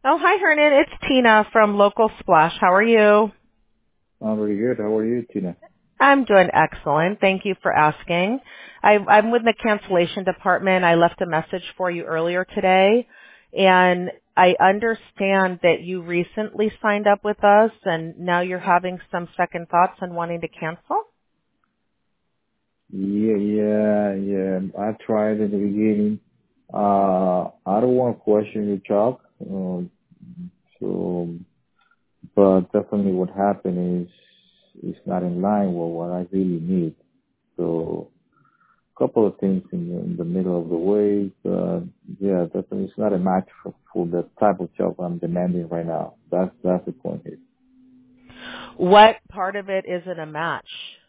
Oh, hi, Hernan. It's Tina from Local Splash. How are you? I'm very good. How are you, Tina? I'm doing excellent. Thank you for asking. I'm with the cancellation department. I left a message for you earlier today, and I understand that you recently signed up with us, and now you're having some second thoughts and wanting to cancel? Yeah. I tried in the beginning. I don't want to question your job. So, but definitely what happened is it's not in line with what I really need. So, a couple of things in the middle of the way, but yeah, definitely it's not a match for the type of job I'm demanding right now. That's the point here. What part of it isn't a match?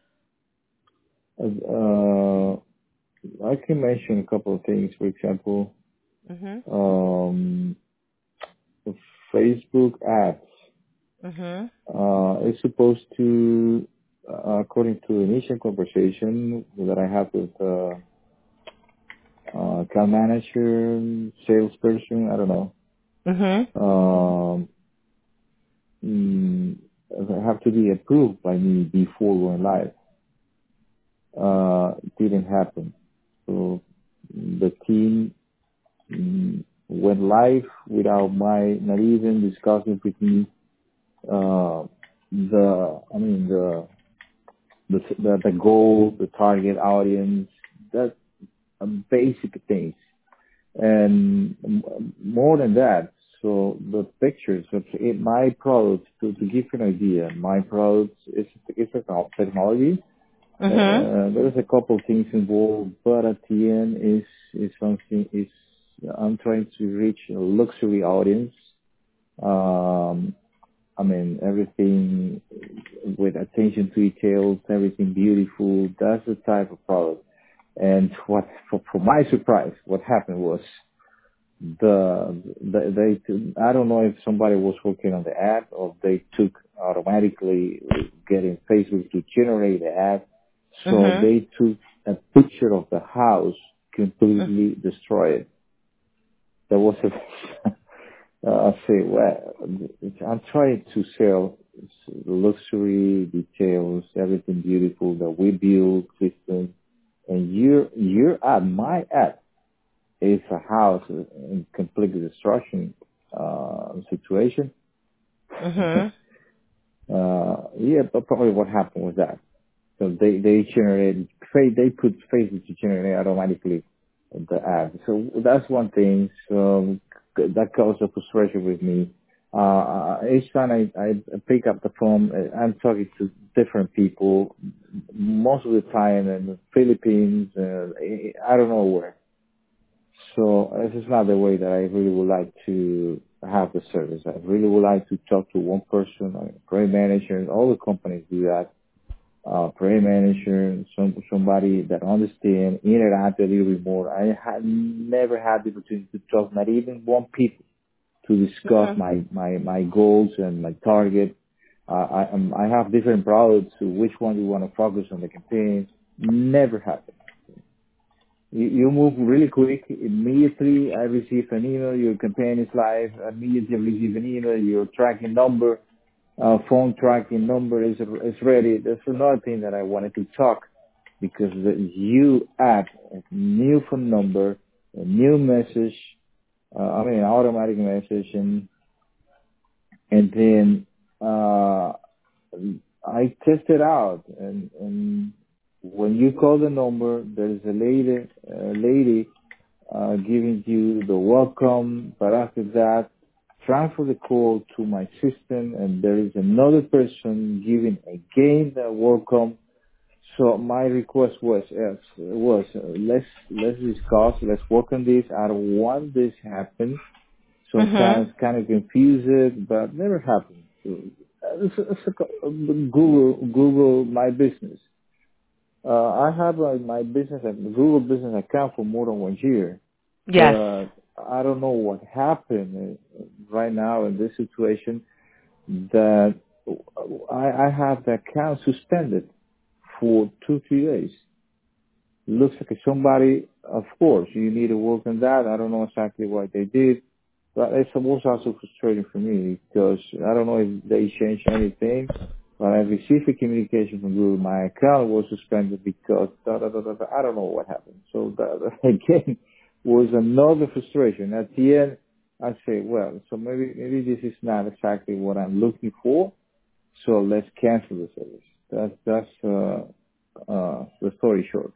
Uh, I can mention a couple of things. For example, Mhm. um, the Facebook ads Mhm. is supposed to, according to initial conversation that I have with account manager, salesperson, I don't know, Mhm. um, mm, have to be approved by me before going live. Didn't happen. So the team went live without not even discussing with me the goal, the target audience, that basic things, and more than that. So the pictures of my product, to give you an idea, my product is a technology. Mhm. There's a couple of things involved, but at the end is something is I'm trying to reach a luxury audience. Um, everything with attention to details, everything beautiful. That's the type of product. And for my surprise, what happened was I don't know if somebody was working on the ad or they took automatically getting Facebook to generate the ad. So Mhm. they took a picture of the house, completely destroyed. There was a I say, well, I'm trying to sell luxury details, everything beautiful that we build, system, and my ad is a house in complete destruction situation. Mhm. Yeah, but probably what happened was that. So they put faces to generate automatically the ad. So that's one thing. So that caused a frustration with me. Each time I pick up the phone, I'm talking to different people, most of the time in the Philippines, I don't know where. So this is not the way that I really would like to have the service. I really would like to talk to one person, like a project manager, and all the companies do that. Project manager, somebody that understands, interact a little bit more. I had never had the opportunity to talk, not even one people, to discuss Mhm. my goals and my target. I have different products. So which one do you want to focus on the campaign? Never happened. You move really quick. Immediately, I receive an email. Your campaign is live. Immediately, I receive an email. Your tracking number, phone tracking number is ready. That's another thing that I wanted to talk, because you add a new phone number, a new message, an automatic message, and then I test it out, and when you call the number, there's a lady giving you the welcome, but after that, transfer the call to my system, and there is another person giving again the welcome. So my request let's discuss, let's work on this. I don't want this happen. Mhm. Sometimes kind of confuse it, but never happened. Google my business. I have my business, Google business account for more than 1 year, Yes. but I don't know what happened right now in this situation that I have the account suspended for 2-3 days. Looks like somebody, of course, you need to work on that. I don't know exactly what they did. But it was also frustrating for me because I don't know if they changed anything, but I received a communication from Google. My account was suspended because I don't know what happened. So that again was another frustration. At the end, I say, well, so maybe this is not exactly what I'm looking for. So let's cancel the service. That's the story short.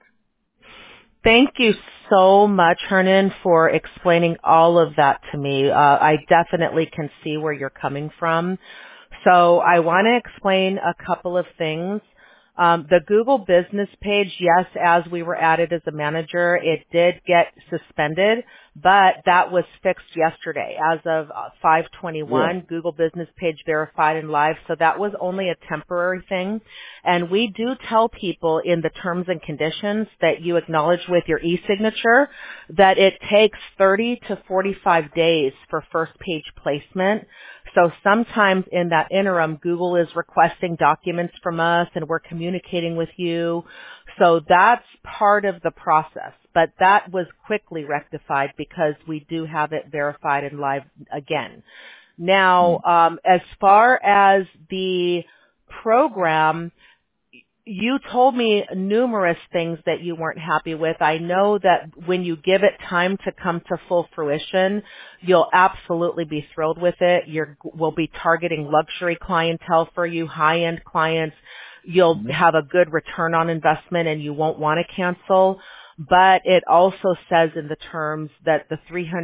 Thank you so much, Hernan, for explaining all of that to me. I definitely can see where you're coming from. So I want to explain a couple of things. The Google business page, yes, as we were added as a manager, it did get suspended, but that was fixed yesterday. As of Yeah. 5/21, Google business page verified and live, so that was only a temporary thing. And we do tell people in the terms and conditions that you acknowledge with your e-signature that it takes 30 to 45 days for first page placement. So sometimes in that interim, Google is requesting documents from us and we're communicating with you. So that's part of the process. But that was quickly rectified because we do have it verified and live again. Now, as far as the program, you told me numerous things that you weren't happy with. I know that when you give it time to come to full fruition, you'll absolutely be thrilled with it. We'll be targeting luxury clientele for you, high-end clients. You'll have a good return on investment and you won't want to cancel. But it also says in the terms that the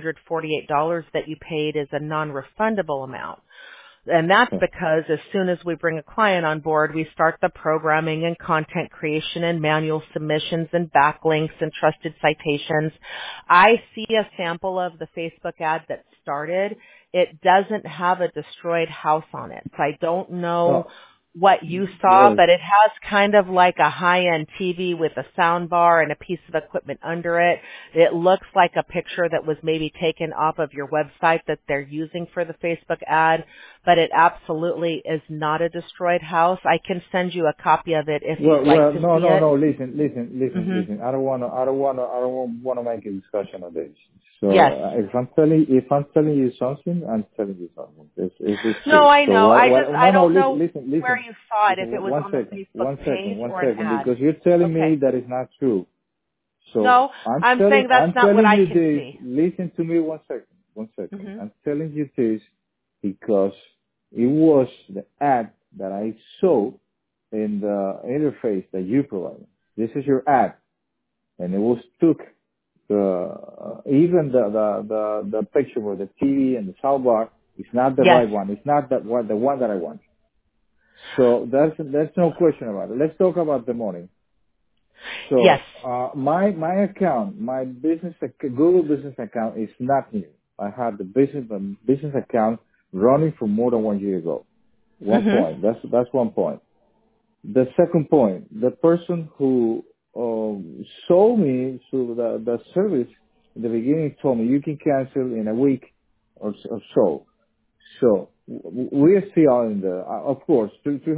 $348 that you paid is a non-refundable amount. And that's because as soon as we bring a client on board, we start the programming and content creation and manual submissions and backlinks and trusted citations. I see a sample of the Facebook ad that started. It doesn't have a destroyed house on it. So I don't know what you saw, Well, but it has kind of like a high-end TV with a sound bar and a piece of equipment under it. It looks like a picture that was maybe taken off of your website that they're using for the Facebook ad, but it absolutely is not a destroyed house. I can send you a copy of it if you'd like to see it. no. Listen. I don't want to make a discussion of this. So Yes. if I'm telling you something, I'm telling you something. It's No, true. I So know. I don't know where listen. you saw it, if it Listen, was on the Facebook page or an ad. because you're telling me Okay. that it's not true. So No, I'm saying that's I'm not what telling I you can this. see. Listen to me one second. Hmm. I'm telling you this because it was the ad that I saw in the interface that you provided. This is your ad, and it was took even the picture with the TV and the soundbar is not the Yes. right one. It's not the one that I want. So there's no question about it. Let's talk about the money. Yes. So my account, Google business account is not new. I had the business account running for more than 1 year ago. One Hmm. point. That's one point. The second point, the person who sold me through the service in the beginning told me you can cancel in a week or so. So we are still in of course,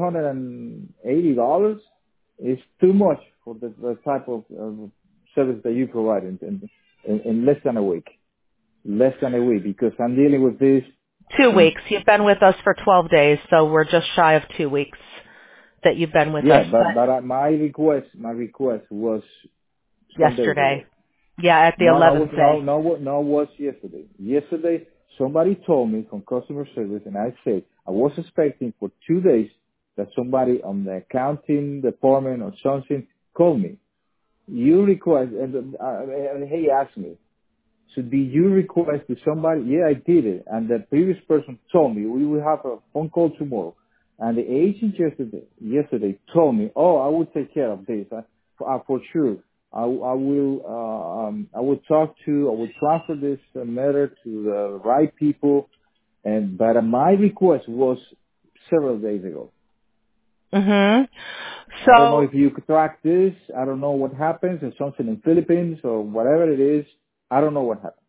$380 is too much for the type of service that you provide in less than a week. Less than a week, because I'm dealing with this. 2 weeks. You've been with us for 12 days, so we're just shy of 2 weeks that you've been with Yeah, us. but my request was some days Yesterday. ago. Yeah, at the No, 11th day. was yesterday. Yesterday, somebody told me from customer service, and I said I was expecting for 2 days that somebody on the accounting department or something called me. You request, and he asked me, so did you request to somebody? Yeah, I did it. And the previous person told me we will have a phone call tomorrow. And the agent yesterday told me, oh, I will take care of this for sure. I will transfer this matter to the right people. But my request was several days ago. Hmm. I don't know So, if you could track this. I don't know what happens. It's something in Philippines or whatever it is. I don't know what happened.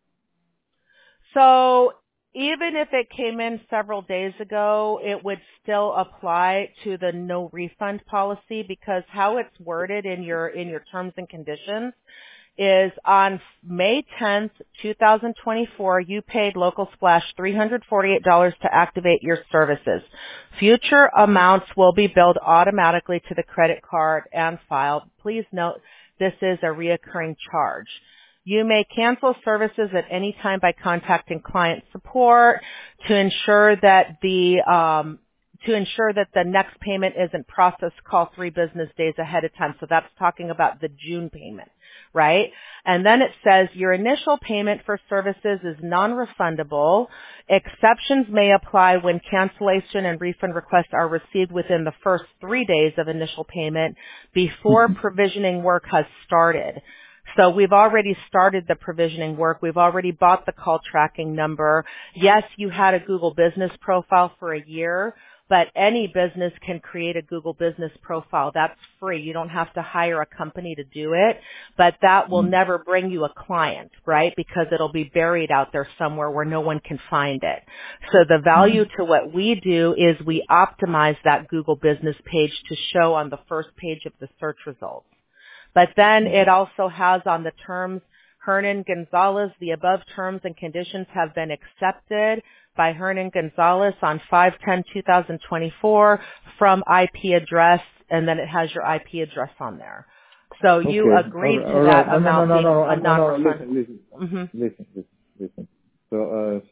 so even if it came in several days ago, it would still apply to the no refund policy because how it's worded in your terms and conditions, is on May 10th, 2024, you paid Local Splash $348 to activate your services. Future amounts will be billed automatically to the credit card and file. Please note this is a reoccurring charge. You may cancel services at any time by contacting client support to ensure that the next payment isn't processed. Call 3 business days ahead of time. So that's talking about the June payment, right? And then it says your initial payment for services is non-refundable. Exceptions may apply when cancellation and refund requests are received within the first 3 days of initial payment before provisioning work has started. So we've already started the provisioning work. We've already bought the call tracking number. Yes, you had a Google Business profile for a year, but any business can create a Google Business profile. That's free. You don't have to hire a company to do it, but that will never bring you a client, right? Because it'll be buried out there somewhere where no one can find it. So the value to what we do is we optimize that Google Business page to show on the first page of the search results. But then it also has on the terms, Hernan Gonzalez, the above terms and conditions have been accepted by Hernan Gonzalez on 5/10/2024 from IP address, and then it has your IP address on there. So you agreed to that amount being a non-refundable. Listen. So,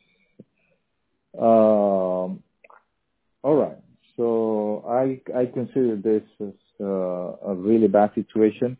all right. So I consider this as a really bad situation.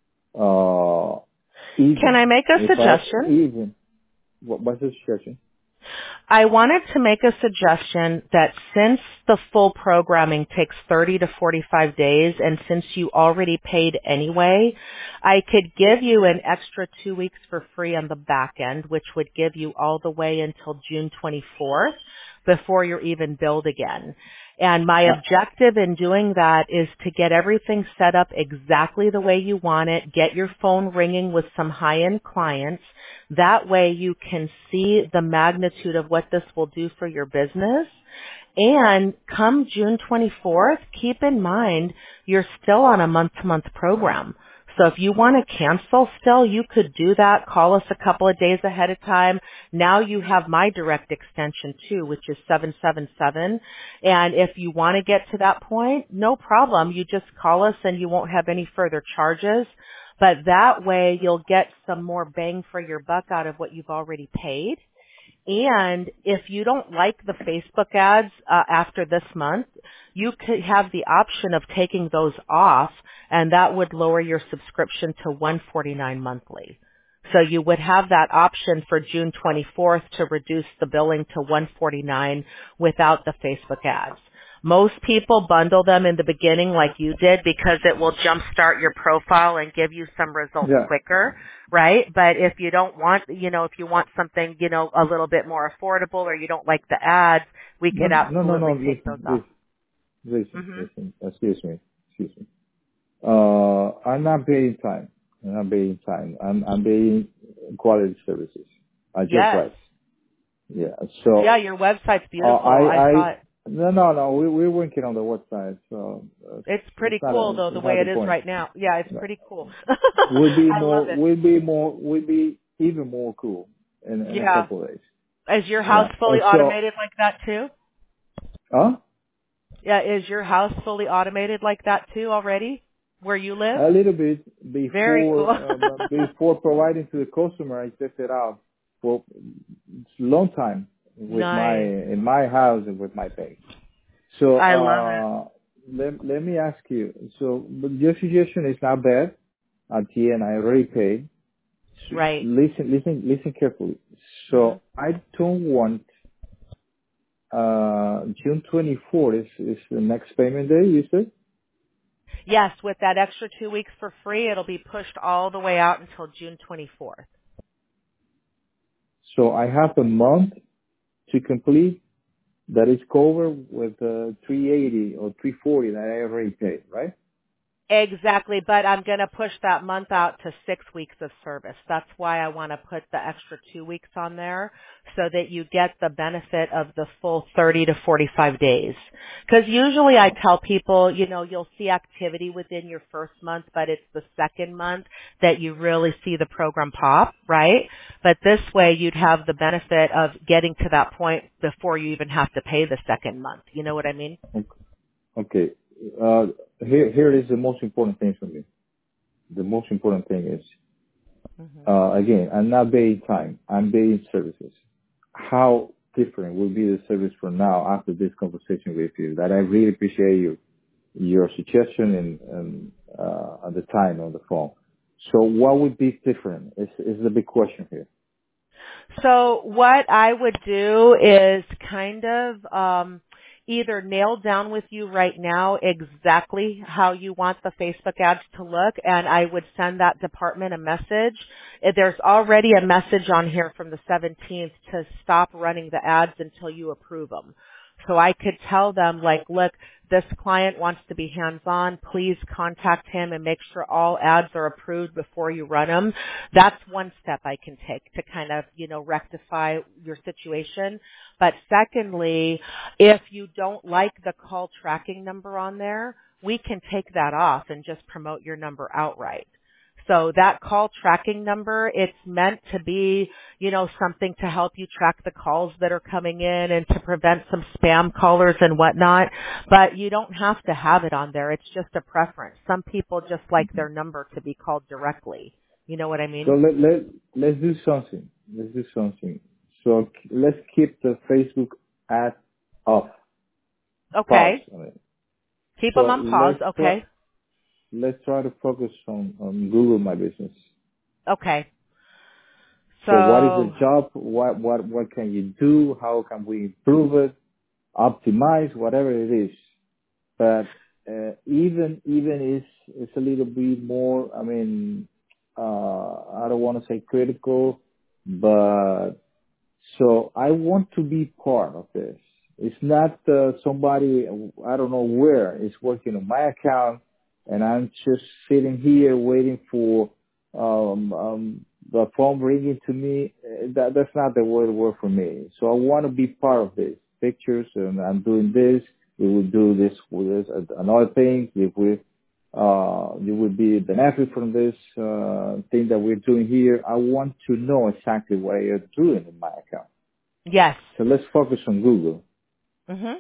Can I make a suggestion? What's the suggestion? I wanted to make a suggestion that since the full programming takes 30 to 45 days and since you already paid anyway, I could give you an extra 2 weeks for free on the back end, which would give you all the way until June 24th before you're even billed again. And my objective in doing that is to get everything set up exactly the way you want it, get your phone ringing with some high-end clients. That way you can see the magnitude of what this will do for your business. And come June 24th, keep in mind you're still on a month-to-month program. So if you want to cancel still, you could do that. Call us a couple of days ahead of time. Now you have my direct extension too, which is 777. And if you want to get to that point, no problem. You just call us and you won't have any further charges. But that way you'll get some more bang for your buck out of what you've already paid. And if you don't like the Facebook ads after this month, you could have the option of taking those off, and that would lower your subscription to $149 monthly. So you would have that option for June 24th to reduce the billing to $149 without the Facebook ads. Most people bundle them in the beginning like you did because it will jumpstart your profile and give you some results quicker, right? But if you don't want, if you want something, a little bit more affordable or you don't like the ads, we could absolutely take those off. Listen, excuse me. I'm not paying time. I'm paying quality services. I just write. Yeah. So. Yeah, your website's beautiful. I thought. No. We're working on the website, so it's pretty cool though the way it is right now. Yeah, it's pretty cool. Would be even more cool in a couple of days. Is your house fully automated like that too? Huh? Yeah, is your house fully automated like that too already? Where you live? A little bit before. Very cool. Before providing to the customer, I tested out for a long time. In my house and with my pay. So I love it. Let me ask you. So your suggestion is not bad. At the end, I already paid. So right. Listen carefully. So I don't want June 24th is the next payment day. You said. Yes, with that extra 2 weeks for free, it'll be pushed all the way out until June 24th. So I have a month to complete that is covered with 380 or 340 that I already paid, right? Exactly, but I'm going to push that month out to 6 weeks of service. That's why I want to put the extra 2 weeks on there so that you get the benefit of the full 30 to 45 days. Because usually I tell people, you'll see activity within your first month, but it's the second month that you really see the program pop, right? But this way you'd have the benefit of getting to that point before you even have to pay the second month. You know what I mean? Okay. Uh, here is the most important thing for me. The most important thing is, again, I'm not paying time. I'm paying services. How different will be the service from now after this conversation with you? That I really appreciate your suggestion and at the time on the phone. So what would be different is the big question here. So what I would do is kind of either nail down with you right now exactly how you want the Facebook ads to look, and I would send that department a message. There's already a message on here from the 17th to stop running the ads until you approve them. So I could tell them, like, look, this client wants to be hands-on. Please contact him and make sure all ads are approved before you run them. That's one step I can take to kind of, rectify your situation. But secondly, if you don't like the call tracking number on there, we can take that off and just promote your number outright. So that call tracking number, it's meant to be, something to help you track the calls that are coming in and to prevent some spam callers and whatnot. But you don't have to have it on there. It's just a preference. Some people just like their number to be called directly. You know what I mean? So let's do something. Let's do something. So let's keep the Facebook ad off. Okay. Pause on it. Keep them So on pause. Okay. let's try to focus on Google My Business. Okay. So what is the So, job? What can you do? How can we improve it? Optimize, whatever it is. But even it's a little bit more. I mean, I don't want to say critical, but so I want to be part of this. It's not somebody I don't know where is working on my account, and I'm just sitting here waiting for the phone ringing to me. That's not the way to work for me. So I want to be part of this. Pictures, and I'm doing this. We will do this with this and other things. If we you will be benefit from this thing that we're doing here. I want to know exactly what you're doing in my account. yes. So let's focus on Google. Mhm.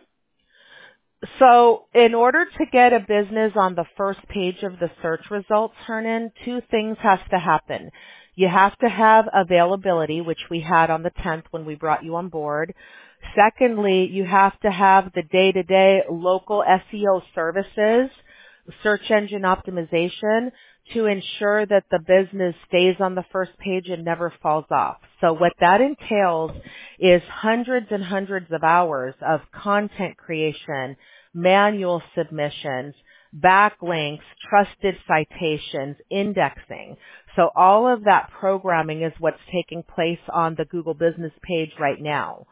So in order to get a business on the first page of the search results, Hernan, two things have to happen. You have to have availability, which we had on the 10th when we brought you on board. Secondly, you have to have the day-to-day local SEO services, search engine optimization, to ensure that the business stays on the first page and never falls off. So what that entails is hundreds and hundreds of hours of content creation, manual submissions, backlinks, trusted citations, indexing. So all of that programming is what's taking place on the Google Business page right now.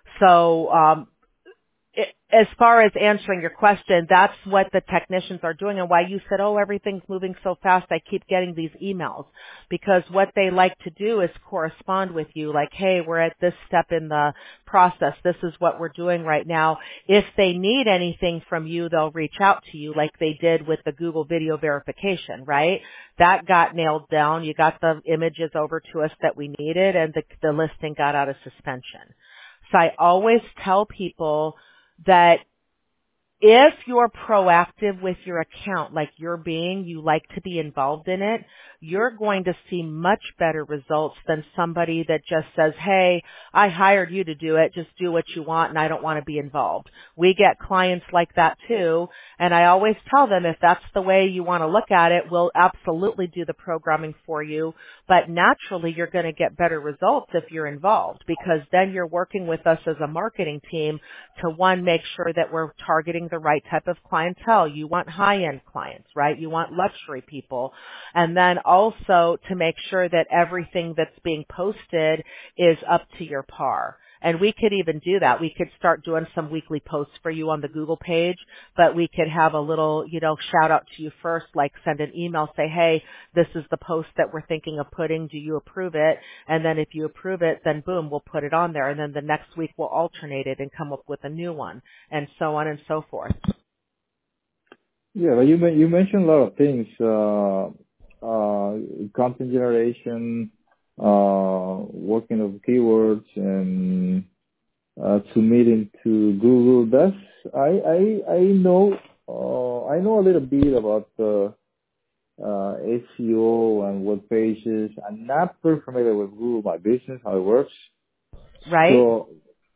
So as far as answering your question, that's what the technicians are doing, and why you said, oh, everything's moving so fast, I keep getting these emails. Because what they like to do is correspond with you, like, hey, we're at this step in the process. This is what we're doing right now. If they need anything from you, they'll reach out to you like they did with the Google video verification, right? That got nailed down. You got the images over to us that we needed, and the listing got out of suspension. So I always tell people that if you're proactive with your account, like you're being, you like to be involved in it, you're going to see much better results than somebody that just says, hey, I hired you to do it, just do what you want and I don't want to be involved. We get clients like that too, and I always tell them if that's the way you want to look at it, we'll absolutely do the programming for you, but naturally you're going to get better results if you're involved, because then you're working with us as a marketing team to, one, make sure that we're targeting the right type of clientele. You want high-end clients, right? You want luxury people. And then also to make sure that everything that's being posted is up to your par. And we could even do that. We could start doing some weekly posts for you on the Google page, but we could have a little, shout out to you first, like send an email, say, hey, this is the post that we're thinking of putting. Do you approve it? And then if you approve it, then boom, we'll put it on there. And then the next week we'll alternate it and come up with a new one, and so on and so forth. Yeah, but you mentioned a lot of things, content generation, working of keywords, and submitting to Google. I know a little bit about SEO and web pages. I'm not very familiar with Google My Business, how it works. Right? So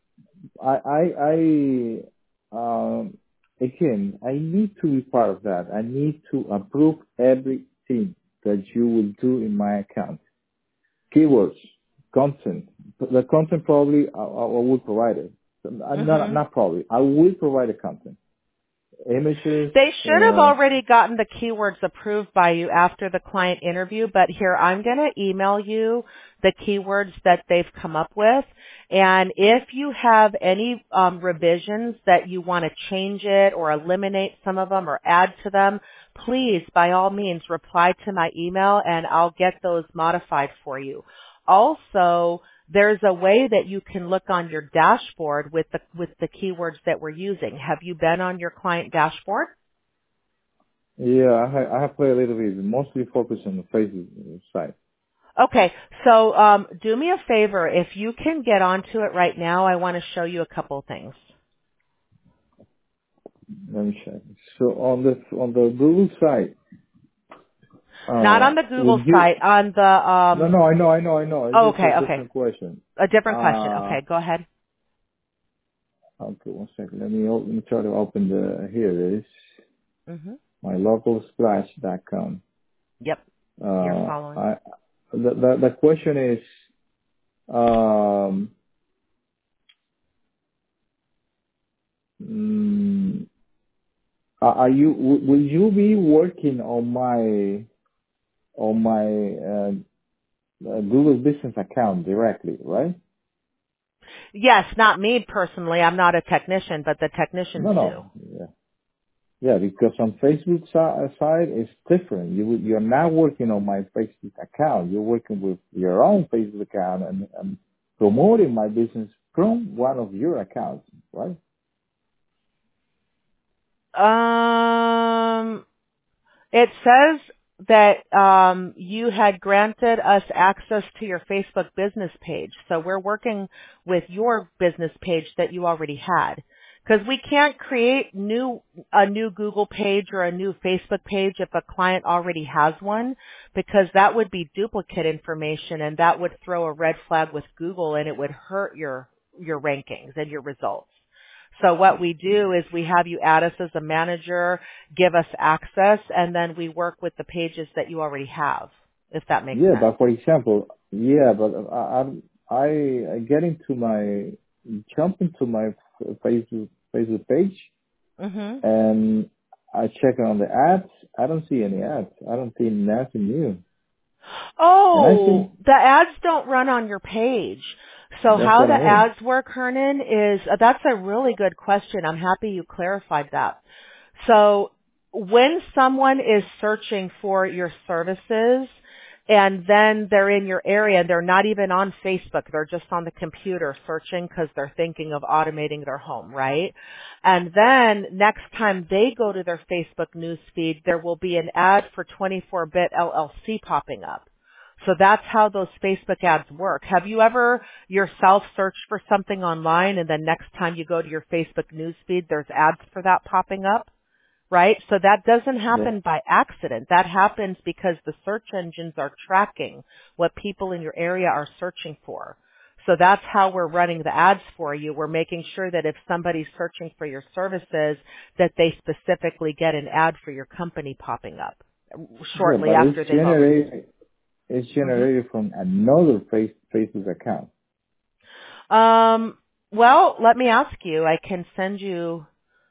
again, I need to be part of that. I need to approve everything that you will do in my account. Keywords, content. The content probably I will provide it. Not probably. I will provide the content. Images. They should have already gotten the keywords approved by you after the client interview, but here I'm going to email you the keywords that they've come up with. And if you have any revisions that you want to change it or eliminate some of them or add to them, please, by all means, reply to my email and I'll get those modified for you. Also, there's a way that you can look on your dashboard with the keywords that we're using. Have you been on your client dashboard? Yeah, I have played a little bit, mostly focused on the Facebook site. Okay, so do me a favor. If you can get onto it right now, I want to show you a couple things. Let me check. So on the Google site. Not on the Google site, on the No, I know. It's Oh, just a okay. different question. A different question. Okay, go ahead. Okay, one second. Let me try to open here it is. Mhm. mylocalsplash.com. Yep. You're following. The question is, will you be working on my Google Business account directly, right? Yes, not me personally. I'm not a technician, but the technicians do. No. Yeah, because on Facebook side it's different. You're not working on my Facebook account. You're working with your own Facebook account and promoting my business from one of your accounts, right? It says that you had granted us access to your Facebook business page. So we're working with your business page that you already had. Because we can't create a new Google page or a new Facebook page if a client already has one, because that would be duplicate information and that would throw a red flag with Google and it would hurt your rankings and your results. So what we do is we have you add us as a manager, give us access, and then we work with the pages that you already have, if that makes sense. Yeah, but for example, I jump into my Facebook page, and I check on the ads. I don't see any ads. I don't see nothing new. Oh, the ads don't run on your page. So how the ads work, Hernan, is that's a really good question. I'm happy you clarified that. So when someone is searching for your services and then they're in your area and they're not even on Facebook, they're just on the computer searching because they're thinking of automating their home, right? And then next time they go to their Facebook news feed, there will be an ad for 24-Bit LLC popping up. So that's how those Facebook ads work. Have you ever yourself searched for something online and then next time you go to your Facebook news feed, there's ads for that popping up? Right? So that doesn't happen by accident. That happens because the search engines are tracking what people in your area are searching for. So that's how we're running the ads for you. We're making sure that if somebody's searching for your services, that they specifically get an ad for your company popping up shortly after they've already. It's generated from another Facebook account. Well, let me ask you. I can send you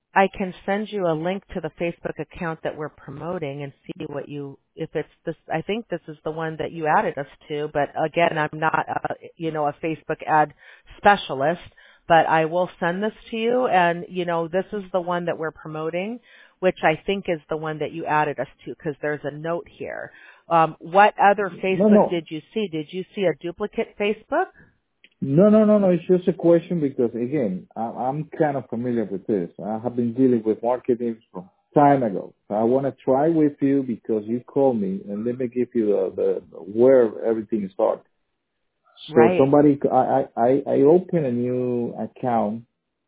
I can send you a link to the Facebook account that we're promoting and see if it's this. I think this is the one that you added us to, but again, I'm not, a Facebook ad specialist, but I will send this to you, and this is the one that we're promoting, which I think is the one that you added us to, because there's a note here. What other Facebook did you see? Did you see a duplicate Facebook? No. It's just a question because, again, I'm kind of familiar with this. I have been dealing with marketing from time ago. So I want to try with you because you called me, and let me give you the where everything started. So Right. I opened a new account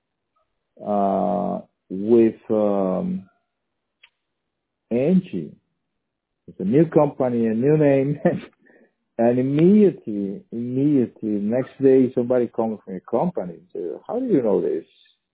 with Angie. It's a new company, a new name. And immediately, next day, somebody comes from your company and says, how do you know this?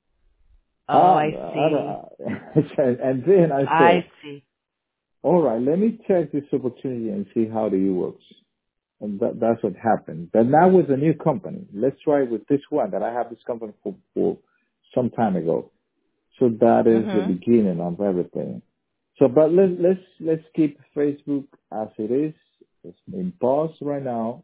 Oh, I see. And then I I said, see. all right, let me check this opportunity and see how it works. And that's what happened. But now with a new company, let's try with this one that I have this company for some time ago. So that is the beginning of everything. So, but let's keep Facebook as it is. It's in pause right now.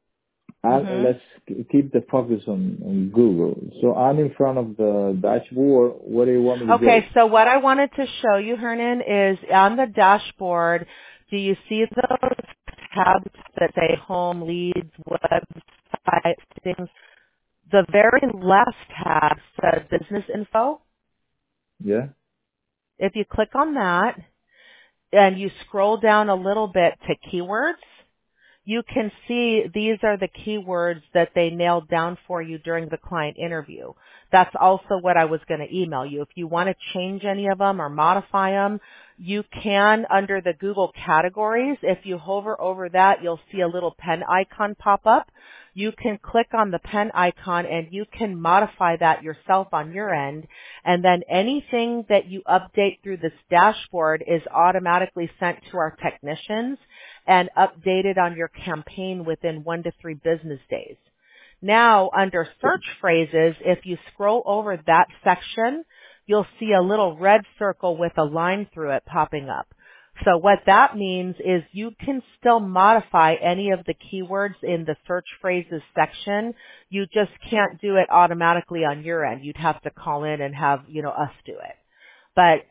And let's keep the focus on Google. So I'm in front of the dashboard. What do you want me to do? Okay, so what I wanted to show you, Hernan, is on the dashboard, do you see those tabs that say home, leads, website, things? The very left tab says business info. Yeah. If you click on that and you scroll down a little bit to keywords, you can see these are the keywords that they nailed down for you during the client interview. That's also what I was going to email you. If you want to change any of them or modify them, you can under the Google categories. If you hover over that, you'll see a little pen icon pop up. You can click on the pen icon and you can modify that yourself on your end. And then anything that you update through this dashboard is automatically sent to our technicians and updated on your campaign within 1 to 3 business days. Now, under search phrases, if you scroll over that section, you'll see a little red circle with a line through it popping up. So what that means is you can still modify any of the keywords in the search phrases section. You just can't do it automatically on your end. You'd have to call in and have, us do it. But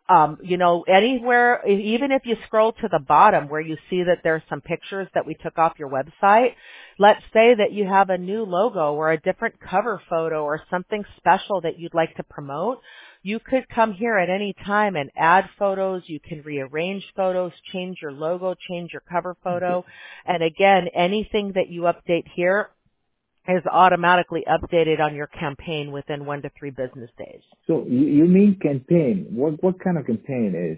anywhere, even if you scroll to the bottom where you see that there's some pictures that we took off your website, let's say that you have a new logo or a different cover photo or something special that you'd like to promote, you could come here at any time and add photos. You can rearrange photos, change your logo, change your cover photo. And again, anything that you update here is automatically updated on your campaign within 1 to 3 business days. So you mean campaign? What kind of campaign is?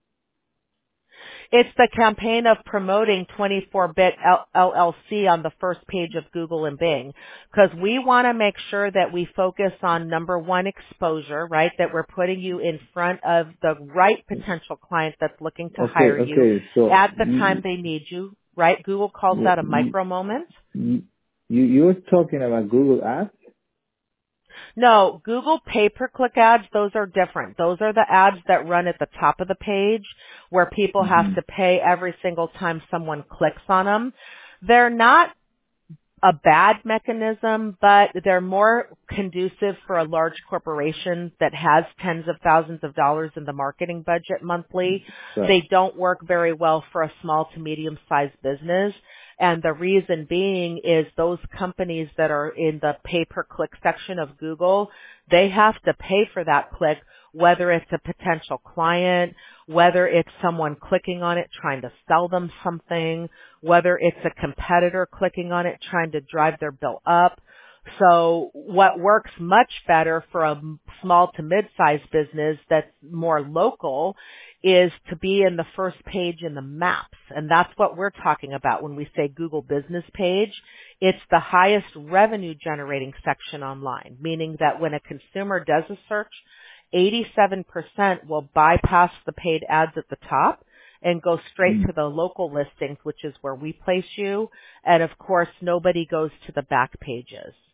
It's the campaign of promoting 24-Bit LLC on the first page of Google and Bing, because we want to make sure that we focus on number one, exposure, right? That we're putting you in front of the right potential client that's looking to hire you so at the time they need you, right? Google calls that a micro moment. You're talking about Google Ads? No, Google pay-per-click ads, those are different. Those are the ads that run at the top of the page where people have to pay every single time someone clicks on them. They're not a bad mechanism, but they're more conducive for a large corporation that has tens of thousands of dollars in the marketing budget monthly. Right. They don't work very well for a small to medium-sized business. And the reason being is those companies that are in the pay-per-click section of Google, they have to pay for that click, whether it's a potential client, whether it's someone clicking on it trying to sell them something, whether it's a competitor clicking on it trying to drive their bill up. So what works much better for a small to mid-sized business that's more local is to be in the first page in the maps. And that's what we're talking about when we say Google Business Page. It's the highest revenue generating section online, meaning that when a consumer does a search, 87% will bypass the paid ads at the top and go straight to the local listings, which is where we place you. And of course, nobody goes to the back pages.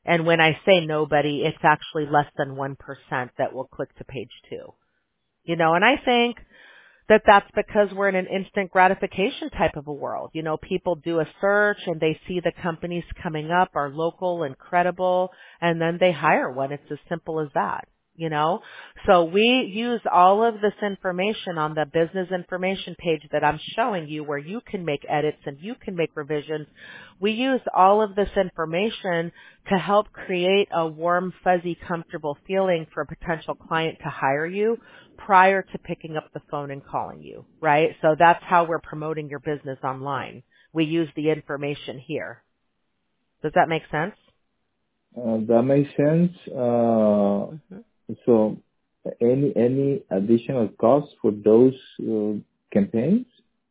And when I say nobody, it's actually less than 1% that will click to page 2. You know, and I think that that's because we're in an instant gratification type of a world. You know, people do a search and they see the companies coming up are local and credible, and then they hire one. It's as simple as that. You know, so we use all of this information on the business information page that I'm showing you where you can make edits and you can make revisions. We use all of this information to help create a warm, fuzzy, comfortable feeling for a potential client to hire you prior to picking up the phone and calling you, right? So that's how we're promoting your business online. We use the information here. Does that make sense? That makes sense. Mm-hmm. So any additional costs for those campaigns?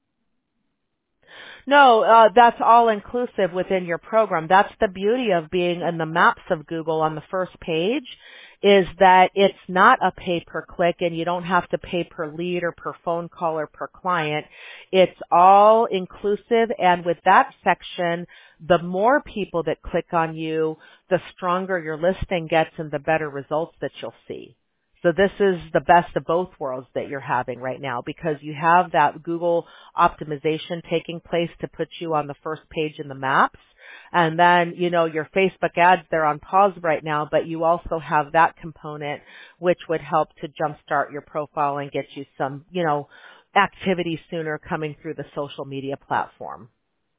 No, that's all inclusive within your program. That's the beauty of being in the maps of Google on the first page, is that it's not a pay per click and you don't have to pay per lead or per phone call or per client. It's all inclusive, and with that section, the more people that click on you, the stronger your listing gets and the better results that you'll see. So this is the best of both worlds that you're having right now, because you have that Google optimization taking place to put you on the first page in the maps. And then, you know, your Facebook ads, they're on pause right now, but you also have that component which would help to jumpstart your profile and get you some, you know, activity sooner coming through the social media platform.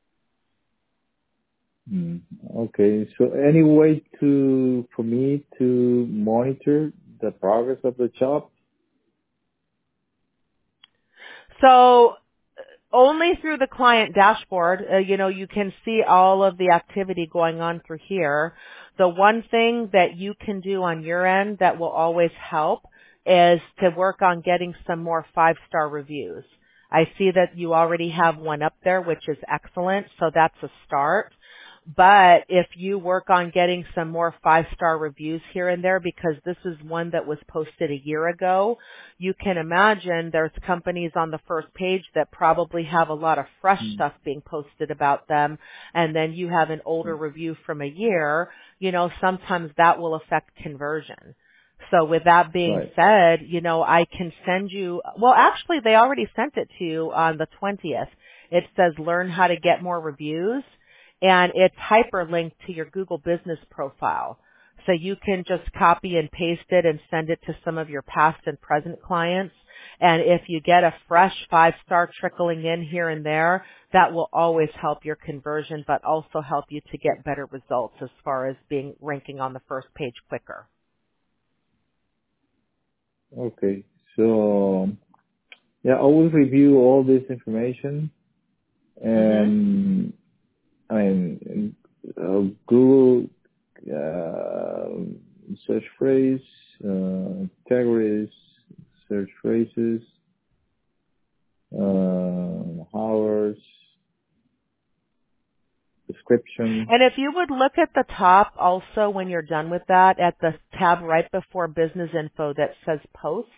Okay. So any way for me to monitor the progress of the job? So only through the client dashboard, you know, you can see all of the activity going on through here. The one thing that you can do on your end that will always help is to work on getting some more 5-star reviews. I see that you already have one up there, which is excellent, so that's a start. But if you work on getting some more 5-star reviews here and there, because this is one that was posted a year ago, you can imagine there's companies on the first page that probably have a lot of fresh stuff being posted about them, and then you have an older review from a year, you know, sometimes that will affect conversion. So with that being said, you know, I can send you, well, actually they already sent it to you on the 20th. It says learn how to get more reviews. And it's hyperlinked to your Google business profile. So you can just copy and paste it and send it to some of your past and present clients. And if you get a fresh 5-star trickling in here and there, that will always help your conversion, but also help you to get better results as far as being ranking on the first page quicker. Okay. So, yeah, I will review all this information, and I mean, Google search phrase, categories, search phrases, hours, description. And if you would look at the top also when you're done with that, at the tab right before business info that says posts,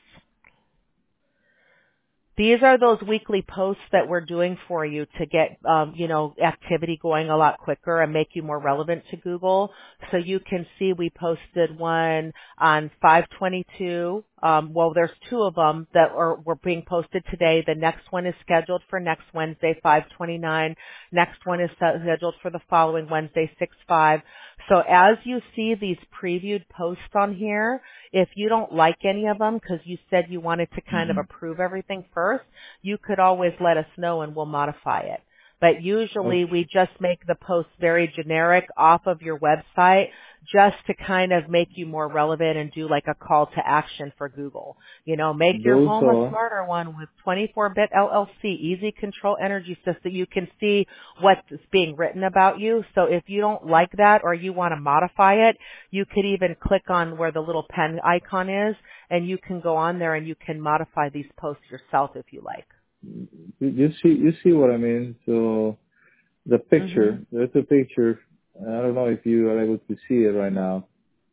these are those weekly posts that we're doing for you to get, you know, activity going a lot quicker and make you more relevant to Google. So you can see we posted one on 5/22. Well, there's 2 of them that were being posted today. The next one is scheduled for next Wednesday, 5/29. Next one is scheduled for the following Wednesday, 6/5. So as you see these previewed posts on here, if you don't like any of them because you said you wanted to kind of approve everything first, you could always let us know and we'll modify it. But usually we just make the posts very generic off of your website just to kind of make you more relevant and do like a call to action for Google. You know, make your home a smarter one with 24-bit LLC, easy control energy system. You can see what's being written about you. So if you don't like that or you want to modify it, you could even click on where the little pen icon is and you can go on there and you can modify these posts yourself if you like. You see what I mean? So the picture, there's a picture. I don't know if you are able to see it right now.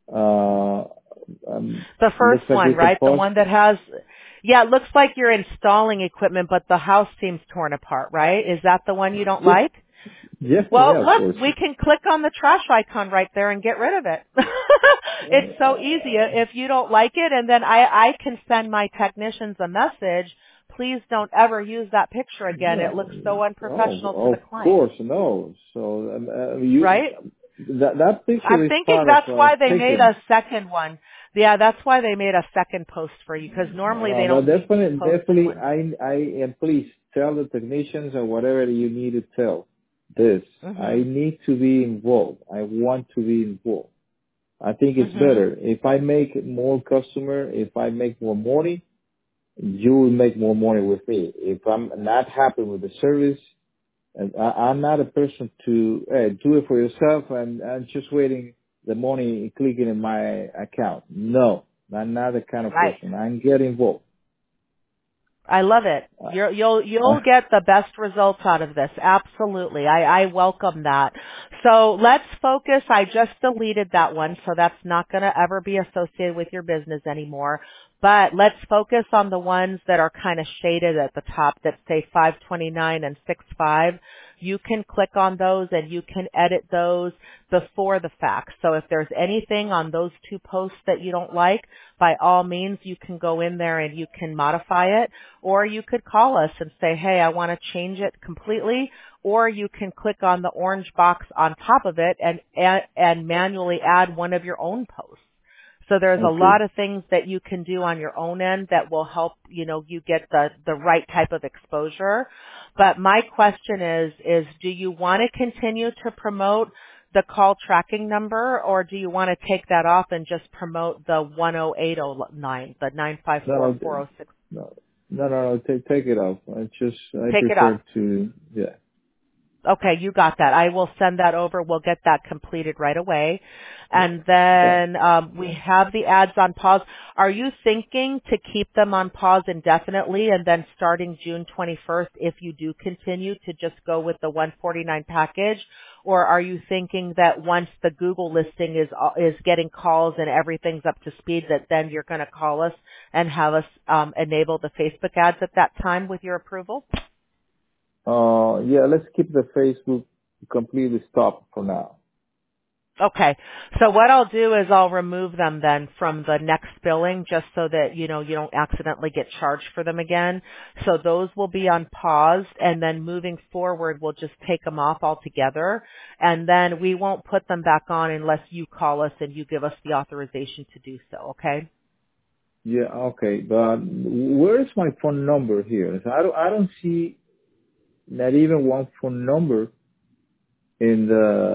The first one, right? The one that has, yeah, it looks like you're installing equipment, but the house seems torn apart, right? Is that the one you don't like? Yeah, Well, yeah, of look, course. we can click on the trash icon right there and get rid of it. It's so easy. If you don't like it, and then I can send my technicians a message, please don't ever use that picture again. It No, looks so unprofessional to oh, the of client, course, no. So you right? that picture I'm is thinking part of that's why they made taken. a second one. Yeah, that's why they made a second post for you, because normally they But don't do two posts in definitely, one. I and please tell the technicians or whatever you need to tell. This, I Mhm. need to be involved. I want to be involved. I think it's Mhm. better if I make more customer, if I make more money, you will make more money with me. If I'm not happy with the service, and I'm not a person to do it for yourself and just waiting the money clicking in my account. No, I'm not the kind of Right. person. I'm getting involved. I love it. You'll get the best results out of this. Absolutely. I welcome that. So let's focus. I just deleted that one, so that's not going to ever be associated with your business anymore. But let's focus on the ones that are kind of shaded at the top that say 529 and 65. You can click on those and you can edit those before the fact. So if there's anything on those two posts that you don't like, by all means, you can go in there and you can modify it, or you could call us and say, hey, I want to change it completely, or you can click on the orange box on top of it and manually add one of your own posts. So there's a Okay. lot of things that you can do on your own end that will help, you get the right type of exposure. But my question is do you want to continue to promote the call tracking number, or do you want to take that off and just promote the 10809, the No, no, 954-406? no. Take it off. I Take it off. prefer to, yeah. Okay, you got that. I will send that over. We'll get that completed right away. And Yeah. then we have the ads on pause. Are you thinking to keep them on pause indefinitely and then starting June 21st, if you do continue, to just go with the 149 package? Or are you thinking that once the Google listing is getting calls and everything's up to speed, that then you're going to call us and have us enable the Facebook ads at that time with your approval? Yeah, let's keep the Facebook completely stopped for now. Okay. So what I'll do is I'll remove them then from the next billing, just so that, you don't accidentally get charged for them again. So those will be on pause, and then moving forward, we'll just take them off altogether. And then we won't put them back on unless you call us and you give us the authorization to do so. Okay. Yeah, okay. But where's my phone number here? So I don't see not even one phone number in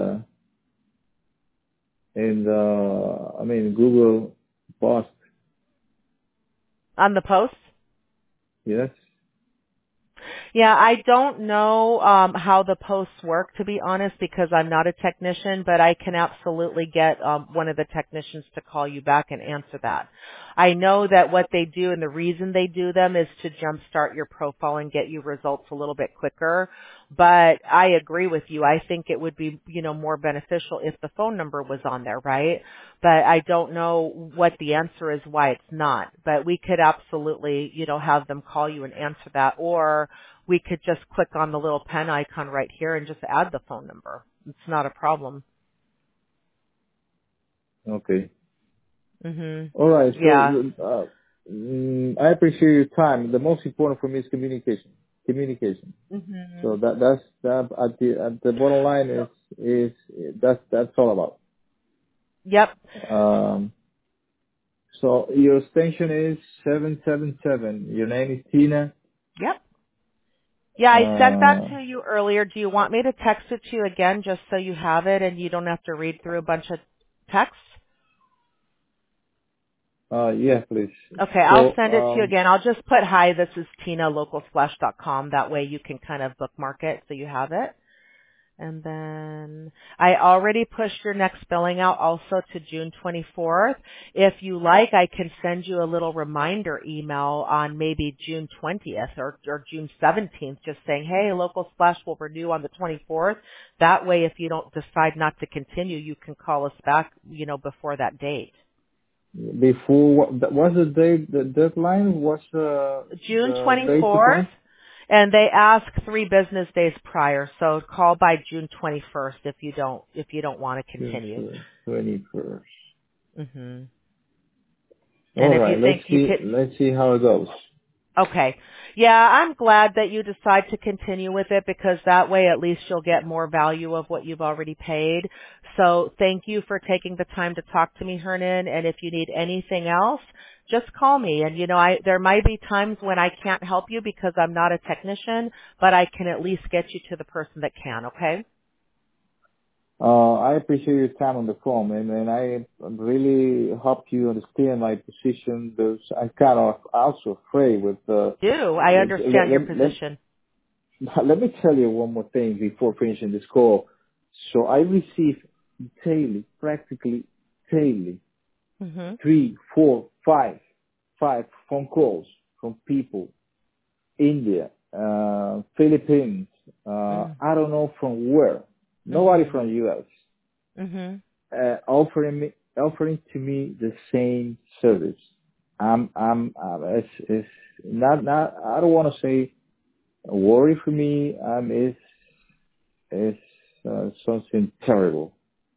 Google post. On the post? Yes. Yeah, I don't know how the posts work, to be honest, because I'm not a technician, but I can absolutely get one of the technicians to call you back and answer that. I know that what they do and the reason they do them is to jumpstart your profile and get you results a little bit quicker. But I agree with you. I think it would be, more beneficial if the phone number was on there, right? But I don't know what the answer is, why it's not. But we could absolutely, have them call you and answer that, or we could just click on the little pen icon right here and just add the phone number. It's not a problem. Okay. Mhm. All right. Yeah. I appreciate your time. The most important for me is communication. Communication. So Mhm. that's that at the bottom line is that's all about. Yep. So your extension is 777. Your name is Tina. Yep. Yeah, I sent that Uh, to you earlier. Do you want me to text it to you again just so you have it and you don't have to read through a bunch of texts? yeah, please. Okay, I'll So, send it to you again. I'll just put, hi, this is Tina, localsplash.com. That way you can kind of bookmark it so you have it. And then I already pushed your next billing out also to June 24th. If you like, I can send you a little reminder email on maybe June 20th or June 17th, just saying, hey, Local Splash will renew on the 24th. That way, if you don't decide not to continue, you can call us back, before that date. before what's the date? The deadline? What's June the date to 24th. come? And they ask 3 business days prior, so call by June 21st if you don't want to continue. 21st. Mhm. All And if right, you think you could, let's see how it goes. okay. Yeah, I'm glad that you decide to continue with it because that way at least you'll get more value of what you've already paid. So thank you for taking the time to talk to me, Hernan. And if you need anything else, just call me. And there might be times when I can't help you because I'm not a technician, but I can at least get you to the person that can, okay? I appreciate your time on the phone, and I really hope you understand my position. Because I'm kind of also afraid with the. I understand your position. Let me tell you one more thing before finishing this call. So I receive daily, practically daily, Mhm. 3, 4, 5 phone calls from people, India, Philippines, Mhm. I don't know from where. Nobody Mhm. from U.S. Mhm. Offering to me the same service. It's not, I don't want to say a worry for me. It's something terrible.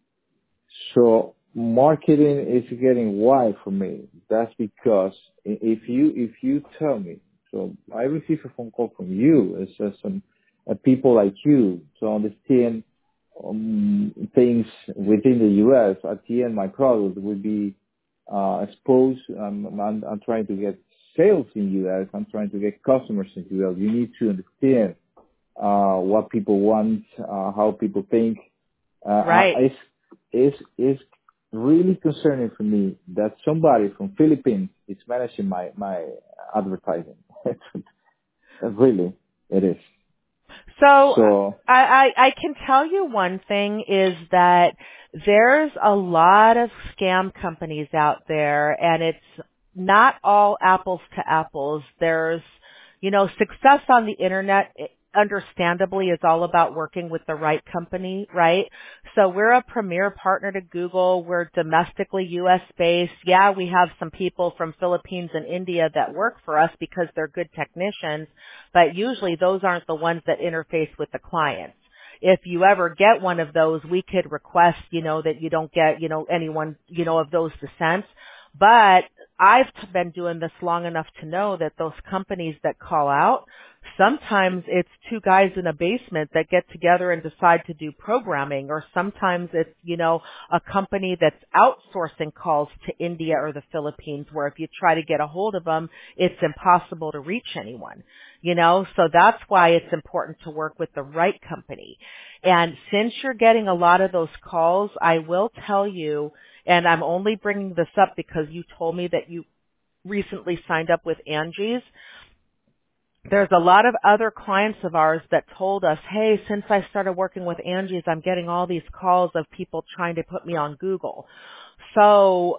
So marketing is getting wide for me. That's because if you tell me, so I receive a phone call from you as some people like you to understand things within the U.S. At the end, my product would be exposed. I'm trying to get sales in U.S. I'm trying to get customers in U.S. You need to understand what people want, how people think. Right. It's really concerning for me that somebody from Philippines is managing my advertising. Really, it is. So So I can tell you one thing is that there's a lot of scam companies out there and it's not all apples to apples. There's, success on the internet understandably is all about working with the right company, right? So we're a premier partner to Google. We're domestically US based. Yeah, we have some people from Philippines and India that work for us because they're good technicians, but usually those aren't the ones that interface with the clients. If you ever get one of those, we could request, that you don't get, anyone, of those descents. But I've been doing this long enough to know that those companies that call out, sometimes it's 2 guys in a basement that get together and decide to do programming, or sometimes it's, a company that's outsourcing calls to India or the Philippines where if you try to get a hold of them, it's impossible to reach anyone, so that's why it's important to work with the right company. And since you're getting a lot of those calls, I will tell you, and I'm only bringing this up because you told me that you recently signed up with Angie's. There's a lot of other clients of ours that told us, hey, since I started working with Angie's, I'm getting all these calls of people trying to put me on Google. So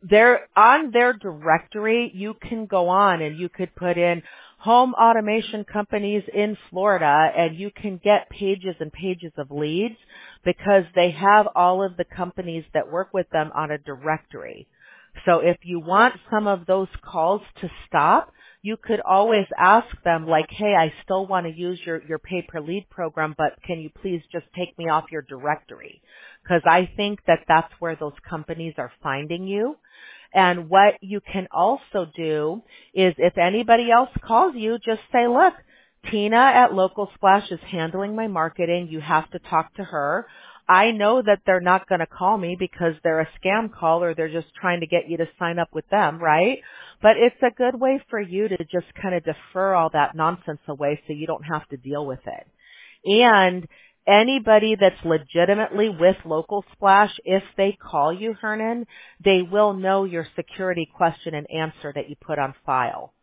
on their directory, you can go on and you could put in home automation companies in Florida and you can get pages and pages of leads because they have all of the companies that work with them on a directory. So if you want some of those calls to stop, you could always ask them like, hey, I still want to use your pay per lead program, but can you please just take me off your directory? Because I think that that's where those companies are finding you. And what you can also do is if anybody else calls you, just say, look, Tina at Local Splash is handling my marketing. You have to talk to her. I know that they're not going to call me because they're a scam call or they're just trying to get you to sign up with them, right? But it's a good way for you to just kind of defer all that nonsense away so you don't have to deal with it. And anybody that's legitimately with Local Splash, if they call you, Hernan, they will know your security question and answer that you put on file.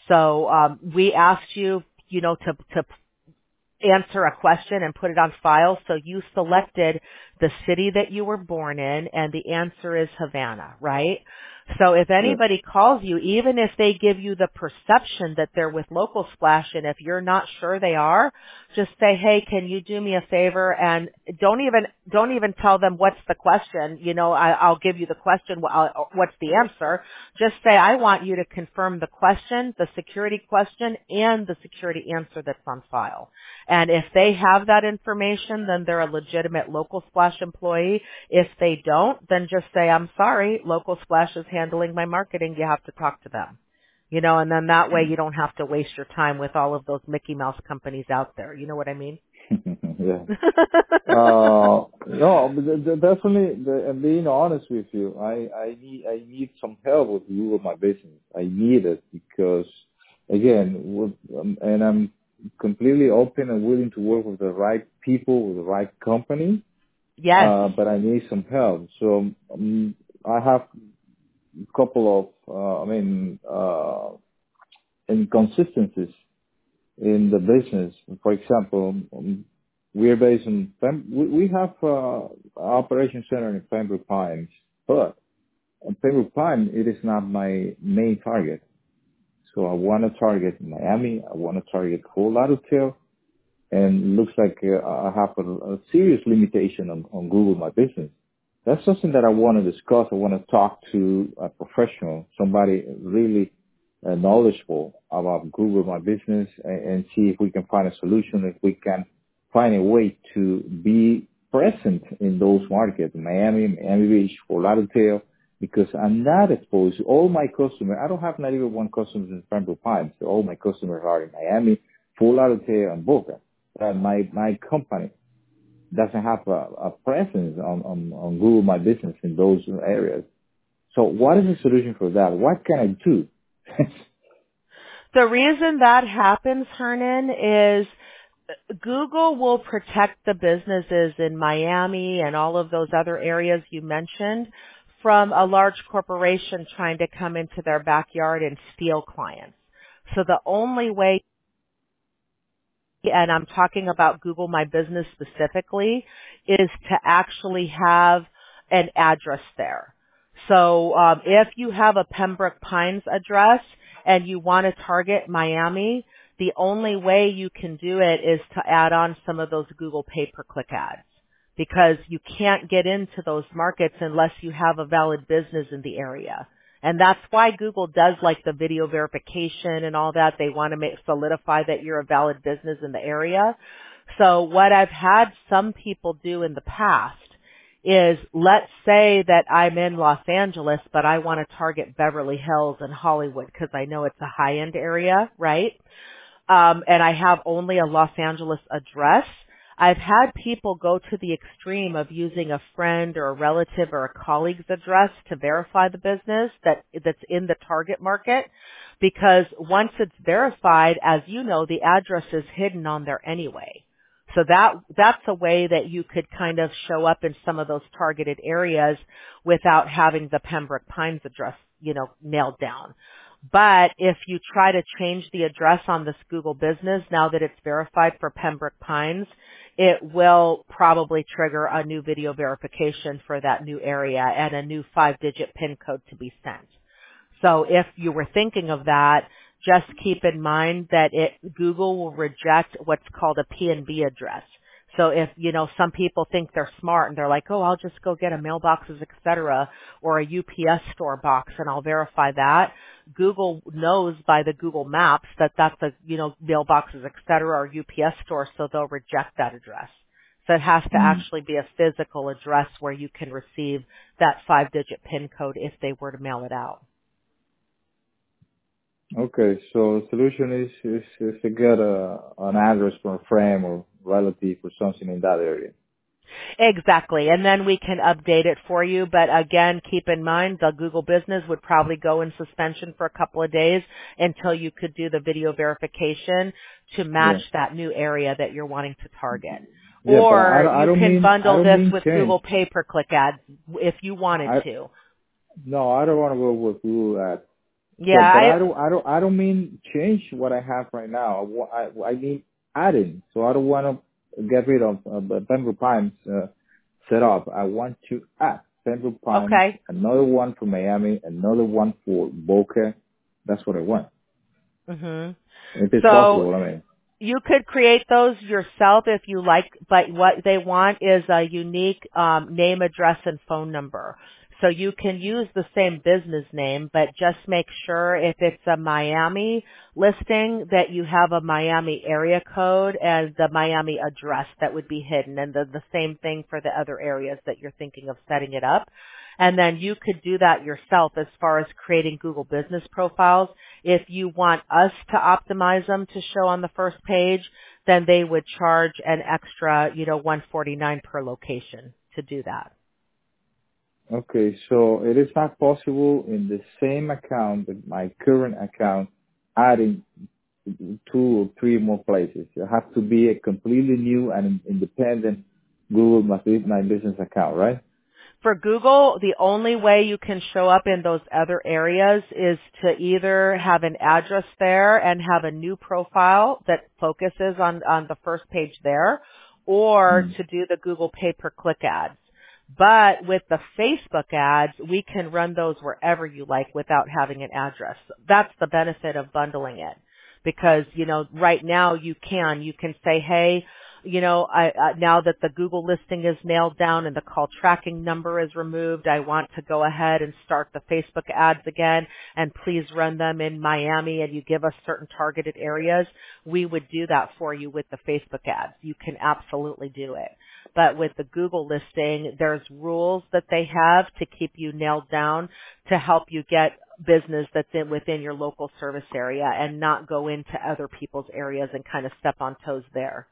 So we asked you, to answer a question and put it on file. So you selected the city that you were born in, and the answer is Havana, right? So if Yeah. anybody calls you, even if they give you the perception that they're with Local Splash, and if you're not sure they are, just say, hey, can you do me a favor? And don't even tell them what's the question. I'll give you the question. What's the answer? Just say, I want you to confirm the question, the security question, and the security answer that's on file. And if they have that information, then they're a legitimate Local Splash employee. If they don't, then just say, I'm sorry, Local Splash is handling my marketing. You have to talk to them. And then that way you don't have to waste your time with all of those Mickey Mouse companies out there. You know what I mean? Yeah. No, but definitely, and being honest with you, I need some help with Google My Business. I need it because, again, and I'm completely open and willing to work with the right people, with the right company. Yes. But I need some help. So I have a couple of, inconsistencies in the business. For example, we are based in, we have operation center in Pembroke Pines, but in Pembroke Pines, it is not my main target. So I want to target Miami. I want to target Fort Lauderdale. And looks like I have a serious limitation on Google My Business. That's something that I want to discuss. I want to talk to a professional, somebody really knowledgeable about Google My Business and see if we can find a solution, if we can find a way to be present in those markets, Miami Beach, Fort Lauderdale, because I'm not exposed to all my customers. I don't have not even one customer in Pembroke Pines. So all my customers are in Miami, Fort Lauderdale, and Boca. My company doesn't have a presence on Google My Business in those areas. So what is the solution for that? What can I do? The reason that happens, Hernan, is Google will protect the businesses in Miami and all of those other areas you mentioned from a large corporation trying to come into their backyard and steal clients. So the only way, and I'm talking about Google My Business specifically, is to actually have an address there. So if you have a Pembroke Pines address and you want to target Miami, the only way you can do it is to add on some of those Google pay-per-click ads, because you can't get into those markets unless you have a valid business in the area. And that's why Google does like the video verification and all that. They want to solidify that you're a valid business in the area. So what I've had some people do in the past is, let's say that I'm in Los Angeles, but I want to target Beverly Hills and Hollywood because I know it's a high-end area, right? And I have only a Los Angeles address. I've had people go to the extreme of using a friend or a relative or a colleague's address to verify the business that's in the target market, because once it's verified, as you know, the address is hidden on there anyway. So that's a way that you could kind of show up in some of those targeted areas without having the Pembroke Pines address, nailed down. But if you try to change the address on this Google business, now that it's verified for Pembroke Pines, it will probably trigger a new video verification for that new area and a new 5-digit PIN code to be sent. So if you were thinking of that, just keep in mind that Google will reject what's called a P&B address. So if, some people think they're smart and they're like, oh, I'll just go get a mailboxes, et cetera, or a UPS store box and I'll verify that. Google knows by the Google Maps that that's a, mailboxes, et cetera, or UPS store, so they'll reject that address. So it has to actually be a physical address where you can receive that 5-digit PIN code if they were to mail it out. Okay, so the solution is to get an address from a friend or relative or something in that area. Exactly. And then we can update it for you. But again, keep in mind the Google business would probably go in suspension for a couple of days until you could do the video verification to match that new area that you're wanting to target. Yeah, or you can bundle this with change. Google pay-per-click ads if you wanted to. No, I don't want to go with Google ads. Yeah, so, but I don't mean change what I have right now. I mean adding. So I don't want to get rid of Pembroke Pines set up. I want to add Central Palm, Okay. another one for Miami, another one for Boca. That's what I want. Mhm. If it's So possible, I mean. you could create those yourself if you like, but what they want is a unique name, address, and phone number. So you can use the same business name, but just make sure if it's a Miami listing that you have a Miami area code and the Miami address that would be hidden, and the same thing for the other areas that you're thinking of setting it up. And then you could do that yourself as far as creating Google business profiles. If you want us to optimize them to show on the first page, then they would charge an extra, $149 per location to do that. Okay, so it is not possible in the same account, in my current account, adding 2 or 3 more places. It has to be a completely new and independent Google My Business account, right? For Google, the only way you can show up in those other areas is to either have an address there and have a new profile that focuses on the first page there, or Mm. to do the Google pay-per-click ads. But with the Facebook ads, we can run those wherever you like without having an address. That's the benefit of bundling it. Because, right now you can say, hey, now that the Google listing is nailed down and the call tracking number is removed, I want to go ahead and start the Facebook ads again, and please run them in Miami, and you give us certain targeted areas. We would do that for you with the Facebook ads. You can absolutely do it. But with the Google listing, there's rules that they have to keep you nailed down to help you get business that's within your local service area and not go into other people's areas and kind of step on toes there.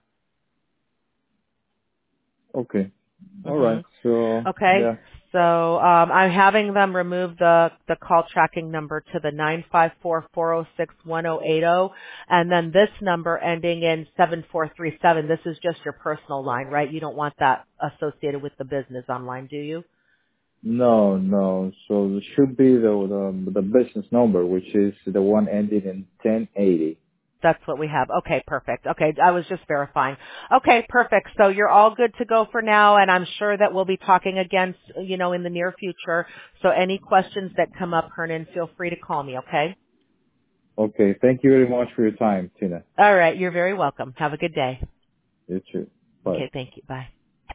Okay. All Mhm. right. So, Okay. yeah. So I'm having them remove the call tracking number to the 954-406-1080, and then this number ending in 7437. This is just your personal line, right? You don't want that associated with the business online, do you? No, no. So it should be the business number, which is the one ending in 1080. That's what we have. Okay, perfect. Okay, I was just verifying. Okay, perfect. So you're all good to go for now, and I'm sure that we'll be talking again, in the near future. So any questions that come up, Hernan, feel free to call me, okay? Okay. Thank you very much for your time, Tina. All right, you're very welcome. Have a good day. You too. Bye. Okay, thank you. Bye.